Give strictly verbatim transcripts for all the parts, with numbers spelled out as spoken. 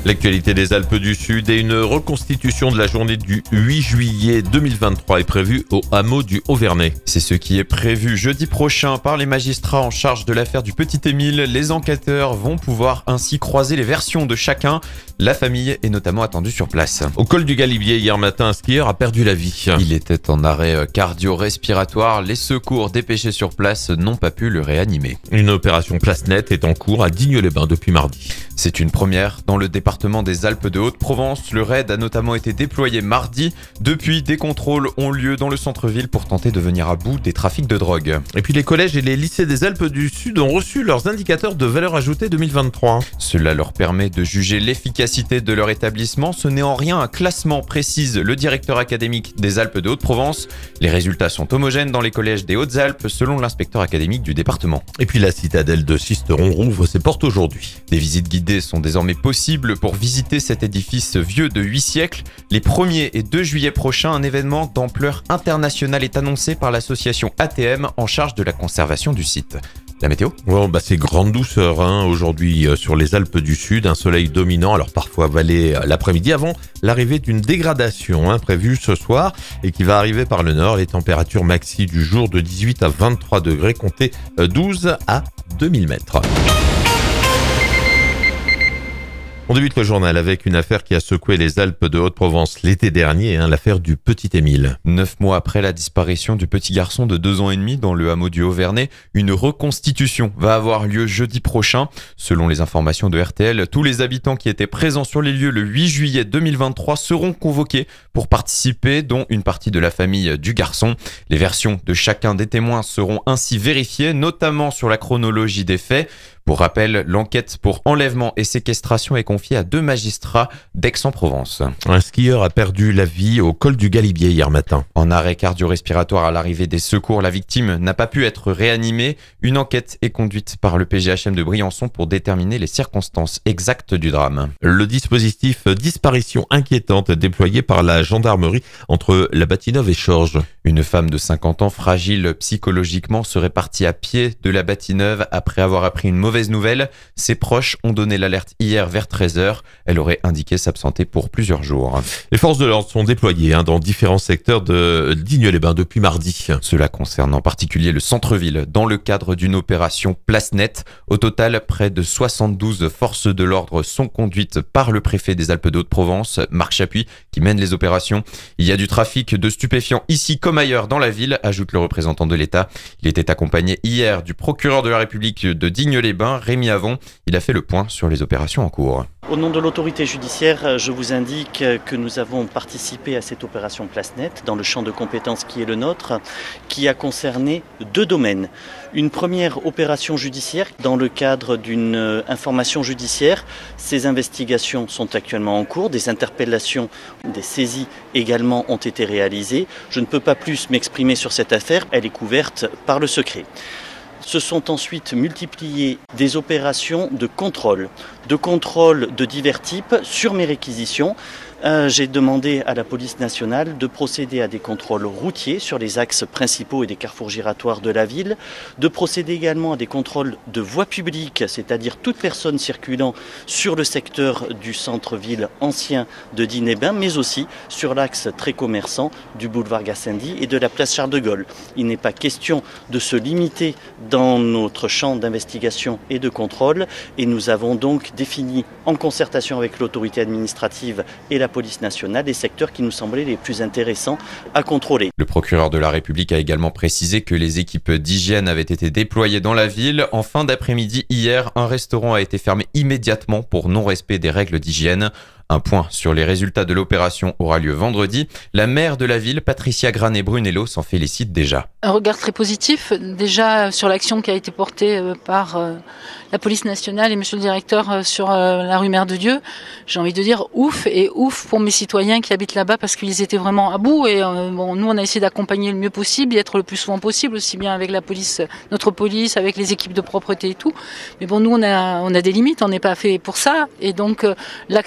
L'actualité des Alpes du Sud et une reconstitution de la journée du huit juillet deux mille vingt-trois est prévue au hameau du Haut-Vernay. C'est ce qui est prévu jeudi prochain par les magistrats en charge de l'affaire du Petit Émile. Les enquêteurs vont pouvoir ainsi croiser les versions de chacun. La famille est notamment attendue sur place. Au col du Galibier, hier matin, un skieur a perdu la vie. Il était en arrêt cardio-respiratoire. Les secours dépêchés sur place n'ont pas pu le réanimer. Une opération place nette est en cours à Digne-les-Bains depuis mardi. C'est une première dans le département des Alpes de Haute-Provence. Le raid a notamment été déployé mardi. Depuis, des contrôles ont lieu dans le centre-ville pour tenter de venir à bout des trafics de drogue. Et puis les collèges et les lycées des Alpes du Sud ont reçu leurs indicateurs de valeur ajoutée deux mille vingt-trois. Cela leur permet de juger l'efficacité de leur établissement. Ce n'est en rien un classement, précise le directeur académique des Alpes de Haute-Provence. Les résultats sont homogènes dans les collèges des Hautes-Alpes, selon l'inspecteur académique du département. Et puis la citadelle de Sisteron rouvre ses portes aujourd'hui. Des visites guidées sont désormais possibles pour visiter cet édifice vieux de huit siècles. Les premier et deux juillet prochains, un événement d'ampleur internationale est annoncé par l'association A T M en charge de la conservation du site. La météo ? Bon, bah c'est grande douceur hein, aujourd'hui euh, sur les Alpes du Sud, un soleil dominant, alors parfois voilé euh, l'après-midi avant l'arrivée d'une dégradation hein, prévue ce soir et qui va arriver par le nord. Les températures maxi du jour de dix-huit à vingt-trois degrés, comptez euh, douze à deux mille mètres. On débute le journal avec une affaire qui a secoué les Alpes de Haute-Provence l'été dernier, hein, l'affaire du Petit Émile. Neuf mois après la disparition du petit garçon de deux ans et demi dans le hameau du Haut-Vernay, une reconstitution va avoir lieu jeudi prochain. Selon les informations de R T L, tous les habitants qui étaient présents sur les lieux le huit juillet deux mille vingt-trois seront convoqués pour participer, dont une partie de la famille du garçon. Les versions de chacun des témoins seront ainsi vérifiées, notamment sur la chronologie des faits. Pour rappel, l'enquête pour enlèvement et séquestration est confiée à deux magistrats d'Aix-en-Provence. Un skieur a perdu la vie au col du Galibier hier matin. En arrêt cardio-respiratoire à l'arrivée des secours, la victime n'a pas pu être réanimée. Une enquête est conduite par le P G H M de Briançon pour déterminer les circonstances exactes du drame. Le dispositif disparition inquiétante déployé par la gendarmerie entre la Bâtie-Neuve et Chorges. Une femme de cinquante ans, fragile psychologiquement, serait partie à pied de la Bâtie-Neuve après avoir appris une mauvaise nouvelle. Ses proches ont donné l'alerte hier vers treize heures. Elle aurait indiqué s'absenter pour plusieurs jours. Les forces de l'ordre sont déployées hein, dans différents secteurs de Digne-les-Bains depuis mardi. Cela concerne en particulier le centre-ville dans le cadre d'une opération place nette. Au total, près de soixante-douze forces de l'ordre sont conduites par le préfet des Alpes de Haute-Provence, Marc Chapuis, qui mène les opérations. Il y a du trafic de stupéfiants ici comme ailleurs dans la ville, ajoute le représentant de l'État. Il était accompagné hier du procureur de la République de Digne-les-Bains, Rémi Avon. Il a fait le point sur les opérations en cours. Au nom de l'autorité judiciaire, je vous indique que nous avons participé à cette opération Place Nette dans le champ de compétences qui est le nôtre, qui a concerné deux domaines. Une première opération judiciaire dans le cadre d'une information judiciaire. Ces investigations sont actuellement en cours, des interpellations, des saisies également ont été réalisées. Je ne peux pas plus m'exprimer sur cette affaire, elle est couverte par le secret. Se sont ensuite multipliées des opérations de contrôle, de contrôle de divers types sur mes réquisitions. Euh, j'ai demandé à la police nationale de procéder à des contrôles routiers sur les axes principaux et des carrefours giratoires de la ville, de procéder également à des contrôles de voies publiques, c'est-à-dire toute personne circulant sur le secteur du centre-ville ancien de Digne-les-Bains, mais aussi sur l'axe très commerçant du boulevard Gassendi et de la place Charles de Gaulle. Il n'est pas question de se limiter dans notre champ d'investigation et de contrôle, et nous avons donc défini en concertation avec l'autorité administrative et la police nationale des secteurs qui nous semblaient les plus intéressants à contrôler. Le procureur de la République a également précisé que les équipes d'hygiène avaient été déployées dans la ville. En fin d'après-midi hier, un restaurant a été fermé immédiatement pour non-respect des règles d'hygiène. Un point sur les résultats de l'opération aura lieu vendredi. La maire de la ville, Patricia Granet-Brunello, s'en félicite déjà. Un regard très positif, déjà sur l'action qui a été portée par la police nationale et monsieur le directeur sur la rue Mère de Dieu. J'ai envie de dire ouf et ouf pour mes citoyens qui habitent là-bas parce qu'ils étaient vraiment à bout et bon, nous on a essayé d'accompagner le mieux possible et être le plus souvent possible, aussi bien avec la police, notre police, avec les équipes de propreté et tout. Mais bon, nous on a, on a des limites, on n'est pas fait pour ça et donc l'action là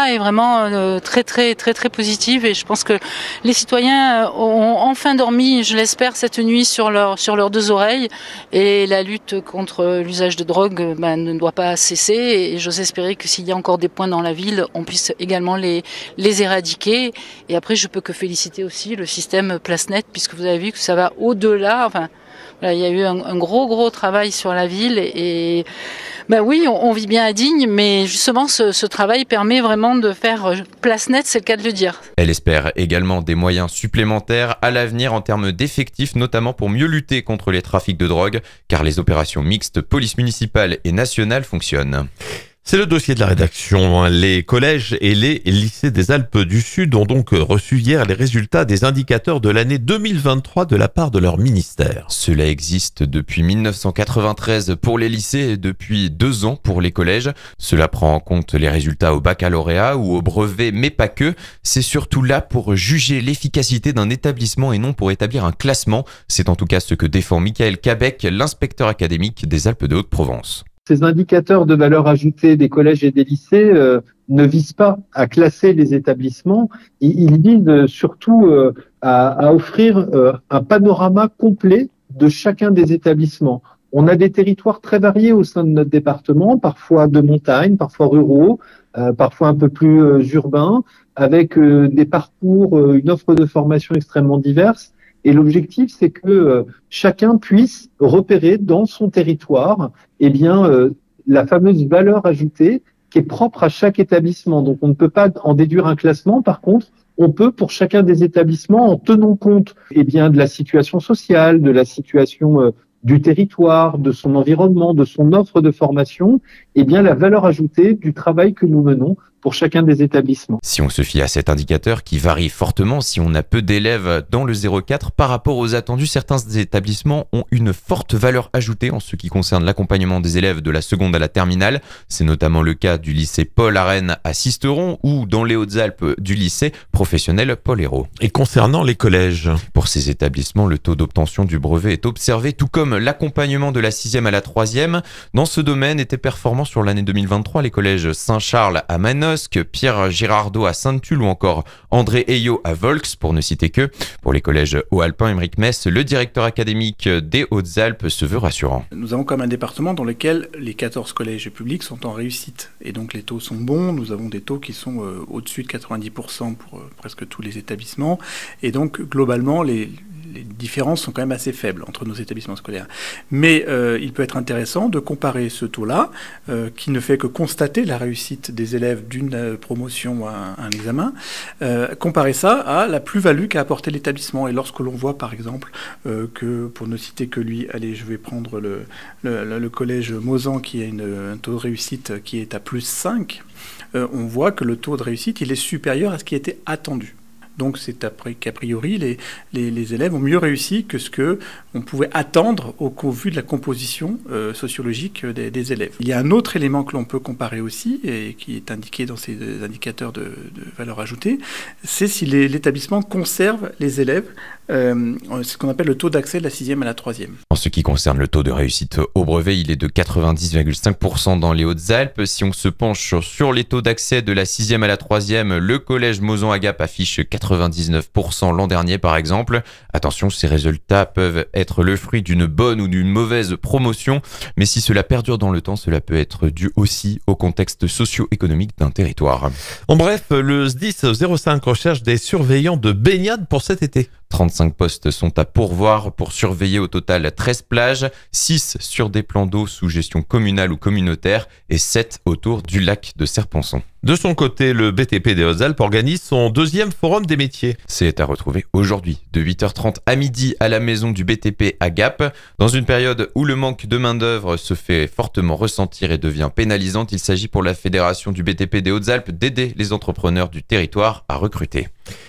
est vraiment euh, très très très très positive et je pense que les citoyens ont enfin dormi, je l'espère, cette nuit sur leur sur leurs deux oreilles et la lutte contre l'usage de drogue ben, ne doit pas cesser et j'ose espérer que s'il y a encore des points dans la ville, on puisse également les les éradiquer et après je peux que féliciter aussi le système PlaceNet puisque vous avez vu que ça va au-delà, enfin voilà, il y a eu un, un gros gros travail sur la ville et, et ben oui, on, on vit bien à Digne, mais justement ce, ce travail permet vraiment de faire PlaceNet, c'est le cas de le dire. Elle espère également des moyens supplémentaires à l'avenir en termes d'effectifs, notamment pour mieux lutter contre les trafics de drogue, car les opérations mixtes police municipale et nationale fonctionnent. C'est le dossier de la rédaction. Les collèges et les lycées des Alpes du Sud ont donc reçu hier les résultats des indicateurs de l'année deux mille vingt-trois de la part de leur ministère. Cela existe depuis dix-neuf cent quatre-vingt-treize pour les lycées et depuis deux ans pour les collèges. Cela prend en compte les résultats au baccalauréat ou au brevet, mais pas que. C'est surtout là pour juger l'efficacité d'un établissement et non pour établir un classement. C'est en tout cas ce que défend Michael Cabec, l'inspecteur académique des Alpes de Haute-Provence. Ces indicateurs de valeur ajoutée des collèges et des lycées euh, ne visent pas à classer les établissements, ils, ils visent surtout euh, à, à offrir euh, un panorama complet de chacun des établissements. On a des territoires très variés au sein de notre département, parfois de montagne, parfois ruraux, euh, parfois un peu plus euh, urbains, avec euh, des parcours, euh, une offre de formation extrêmement diverse. Et l'objectif, c'est que euh, chacun puisse repérer dans son territoire, eh bien, euh, la fameuse valeur ajoutée qui est propre à chaque établissement. Donc, on ne peut pas en déduire un classement. Par contre, on peut, pour chacun des établissements, en tenant compte, eh bien, de la situation sociale, de la situation euh, du territoire, de son environnement, de son offre de formation, eh bien, la valeur ajoutée du travail que nous menons pour chacun des établissements. Si on se fie à cet indicateur qui varie fortement si on a peu d'élèves dans le zéro quatre par rapport aux attendus, certains établissements ont une forte valeur ajoutée en ce qui concerne l'accompagnement des élèves de la seconde à la terminale. C'est notamment le cas du lycée Paul Arène à Sisteron ou dans les Hautes-Alpes du lycée professionnel Paul Hérault. Et concernant les collèges, pour ces établissements, le taux d'obtention du brevet est observé, tout comme l'accompagnement de la sixième à la troisième. Dans ce domaine, était performant sur l'année deux mille vingt-trois les collèges Saint-Charles à Manosque, Pierre Girardot à Sainte-Tulle ou encore André Ayot à Volx, pour ne citer que. Pour les collèges Haut-Alpins, Émeric Mess, le directeur académique des Hautes-Alpes, se veut rassurant. Nous avons comme un département dans lequel les quatorze collèges publics sont en réussite. Et donc les taux sont bons, nous avons des taux qui sont euh, au-dessus de quatre-vingt-dix pour cent pour euh, presque tous les établissements. Et donc globalement, les... les différences sont quand même assez faibles entre nos établissements scolaires. Mais euh, il peut être intéressant de comparer ce taux-là, euh, qui ne fait que constater la réussite des élèves d'une euh, promotion à un, un examen, euh, comparer ça à la plus-value qu'a apporté l'établissement. Et lorsque l'on voit, par exemple, euh, que, pour ne citer que lui, allez, je vais prendre le, le, le collège Mozan qui a une, un taux de réussite qui est à plus cinq, euh, on voit que le taux de réussite, il est supérieur à ce qui était attendu. Donc c'est après qu'a priori, les, les, les élèves ont mieux réussi que ce qu'on pouvait attendre au, au vu de la composition euh, sociologique des, des élèves. Il y a un autre élément que l'on peut comparer aussi, et qui est indiqué dans ces indicateurs de, de valeur ajoutée, c'est si les, l'établissement conserve les élèves, euh, ce qu'on appelle le taux d'accès de la sixième à la troisième. En ce qui concerne le taux de réussite au brevet, il est de quatre-vingt-dix virgule cinq pour cent dans les Hautes-Alpes. Si on se penche sur, sur les taux d'accès de la sixième à la troisième, le collège Mozan-Agap affiche quatre-vingt-dix-neuf pour cent l'an dernier par exemple. Attention, ces résultats peuvent être le fruit d'une bonne ou d'une mauvaise promotion, mais si cela perdure dans le temps, cela peut être dû aussi au contexte socio-économique d'un territoire. En bref, le S D I S zéro cinq recherche des surveillants de baignade pour cet été. trente-cinq postes sont à pourvoir pour surveiller au total treize plages, six sur des plans d'eau sous gestion communale ou communautaire et sept autour du lac de Serponçon. De son côté, le B T P des Hautes-Alpes organise son deuxième forum des métiers. C'est à retrouver aujourd'hui de huit heures trente à midi à la maison du B T P à Gap. Dans une période où le manque de main-d'œuvre se fait fortement ressentir et devient pénalisante, il s'agit pour la Fédération du B T P des Hautes-Alpes d'aider les entrepreneurs du territoire à recruter.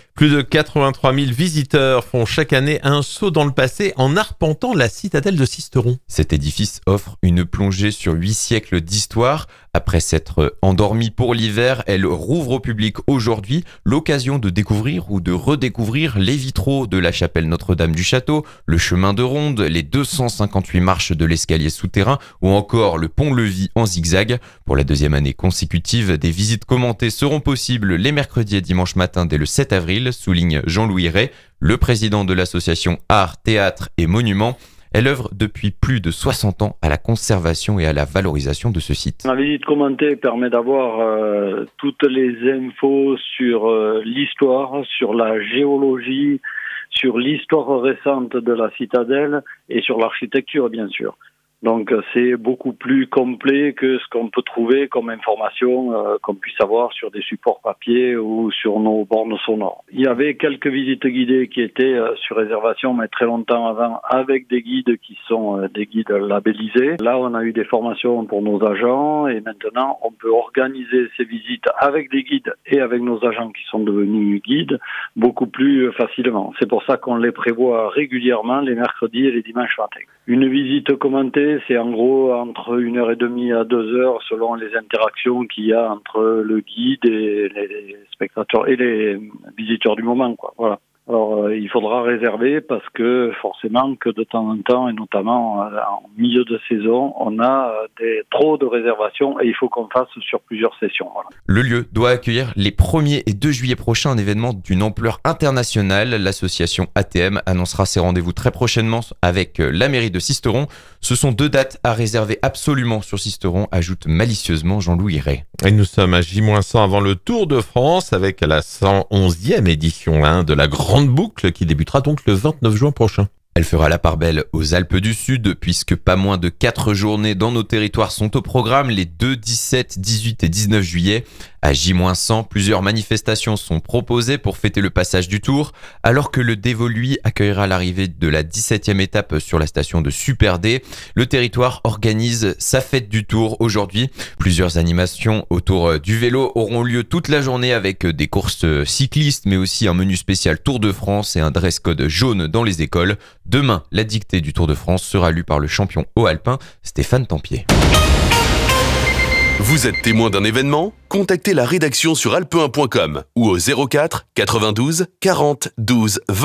Plus de quatre-vingt-trois mille visiteurs font chaque année un saut dans le passé en arpentant la citadelle de Sisteron. Cet édifice offre une plongée sur huit siècles d'histoire. Après s'être endormie pour l'hiver, elle rouvre au public aujourd'hui l'occasion de découvrir ou de redécouvrir les vitraux de la chapelle Notre-Dame du Château, le chemin de ronde, les deux cent cinquante-huit marches de l'escalier souterrain ou encore le pont-levis en zigzag. Pour la deuxième année consécutive, des visites commentées seront possibles les mercredis et dimanches matin dès le sept avril, souligne Jean-Louis Ray, le président de l'association Art, Théâtre et Monuments. Elle œuvre depuis plus de soixante ans à la conservation et à la valorisation de ce site. La visite commentée permet d'avoir euh, toutes les infos sur euh, l'histoire, sur la géologie, sur l'histoire récente de la citadelle et sur l'architecture, bien sûr. Donc c'est beaucoup plus complet que ce qu'on peut trouver comme information euh, qu'on puisse avoir sur des supports papier ou sur nos bornes sonores. Il y avait quelques visites guidées qui étaient euh, sur réservation, mais très longtemps avant, avec des guides qui sont euh, des guides labellisés. Là, on a eu des formations pour nos agents et maintenant, on peut organiser ces visites avec des guides et avec nos agents qui sont devenus guides beaucoup plus facilement. C'est pour ça qu'on les prévoit régulièrement les mercredis et les dimanches matins. Une visite commentée, c'est en gros entre une heure et demie à deux heures selon les interactions qu'il y a entre le guide et les spectateurs et les visiteurs du moment, quoi. Voilà. Alors, euh, il faudra réserver parce que forcément que de temps en temps, et notamment euh, en milieu de saison, on a euh, des, trop de réservations et il faut qu'on fasse sur plusieurs sessions. Voilà. Le lieu doit accueillir les premier et deux juillet prochains un événement d'une ampleur internationale. L'association A T M annoncera ses rendez-vous très prochainement avec la mairie de Sisteron. Ce sont deux dates à réserver absolument sur Sisteron, ajoute malicieusement Jean-Louis Ray. Et nous sommes à J moins cent avant le Tour de France avec la cent onzième édition hein, de la Grande Boucle qui débutera donc le vingt-neuf juin prochain. Elle fera la part belle aux Alpes du Sud puisque pas moins de quatre journées dans nos territoires sont au programme les deux, dix-sept, dix-huit et dix-neuf juillet. À J moins cent, plusieurs manifestations sont proposées pour fêter le passage du Tour, alors que le Dévoluy accueillera l'arrivée de la dix-septième étape sur la station de Superdé. Le territoire organise sa fête du Tour aujourd'hui. Plusieurs animations autour du vélo auront lieu toute la journée avec des courses cyclistes, mais aussi un menu spécial Tour de France et un dress code jaune dans les écoles. Demain, la dictée du Tour de France sera lue par le champion haut alpin Stéphane Tempier. Vous êtes témoin d'un événement ? Contactez la rédaction sur alpe un point com ou au zéro quatre quatre-vingt-douze quarante douze vingt.